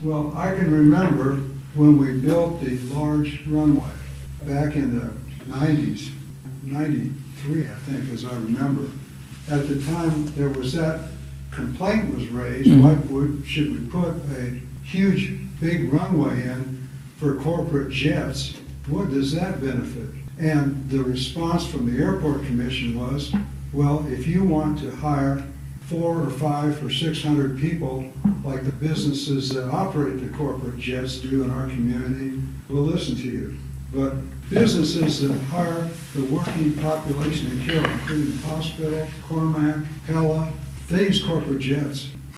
Well, I can remember when we built the large runway back in the 90s, 93, I think, as I remember. At the time, there was that complaint was raised, should we put a huge, big runway in for corporate jets? What does that benefit? And the response from the Airport Commission was, well, if you want to hire 400 or 500 or 600 people like the businesses that operate the corporate jets do in our community, we'll listen to you. But businesses that hire the working population in Carroll, including the hospital, Cormac, Pella, they use corporate jets.